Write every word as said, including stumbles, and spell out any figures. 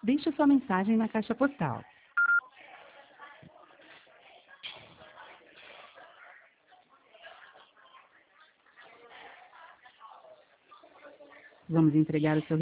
Deixe sua mensagem na caixa postal. Vamos entregar o seu